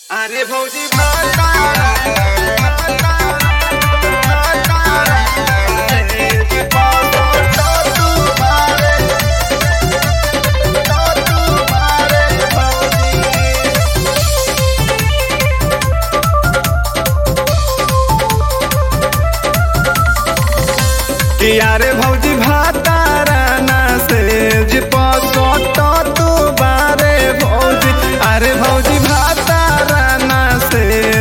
अरे भौजी यारे भौजी भातारा ना से तू बारे भौजी। अरे भौजी भातारा ना से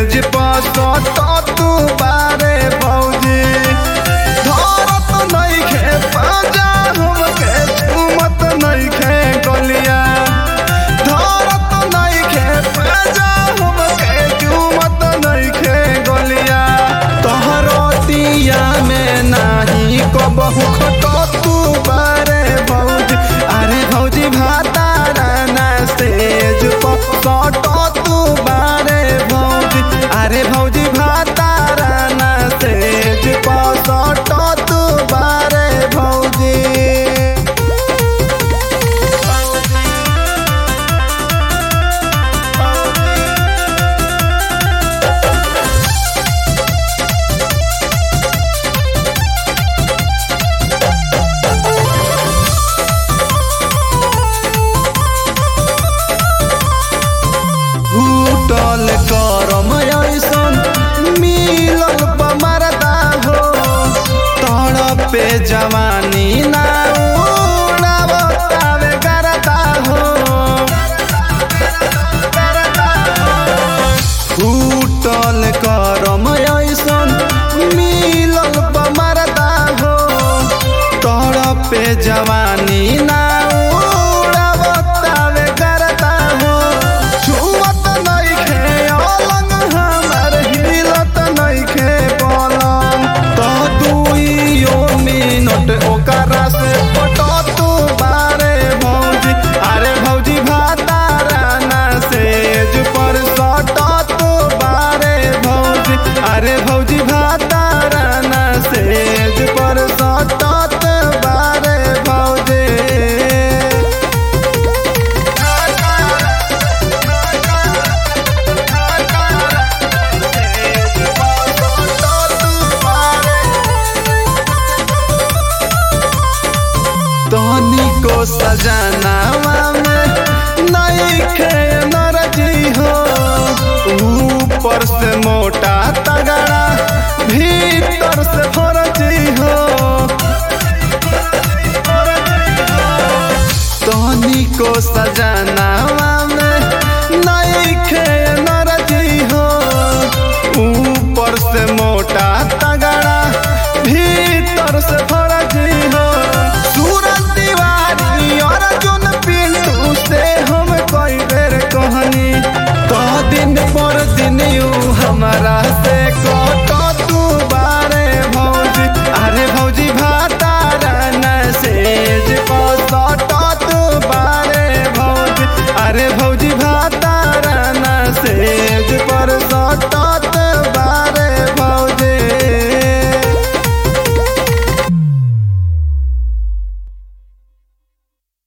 तू बारे भौजी। धरत नइखे पाजा हमके झूमत नइखे गलिया। धरत नइखे पाजा हमके झूमत नइखे गलिया। तोहरो दिया में नाही कबहू खटो तू बारे भौजी। अरे भौजी भातारा ना स्टेज पर सटो तू बारे भौजी। अरे भौजी भातारा ना स्टेज पर सटो तू बारे भौजी। टल करम ऐसन मिलल बमरदा हो। तड़पे जवानी ना उड़ावतावे करता हो। टल करम ऐसन मिलल बमरदा हो। तड़पे जवानी ना उड़ावतावे करता हो। छुअत नइखे अलंग हमर हिलत नइखे पलंग। तो दुइयो मिनट ओकरा से पटो तू बारे भौजी। अरे भौजी भातारा ना सेज पर सटो तू बारे भौजी। अरे भौजी भातारा ना सेज पर सटो तू बारे भौजी। तनिको सजनावा में नइखे नरजी हो। ऊपर से मोटा तगड़ा भीतर से फरजी हो। तनिको सजना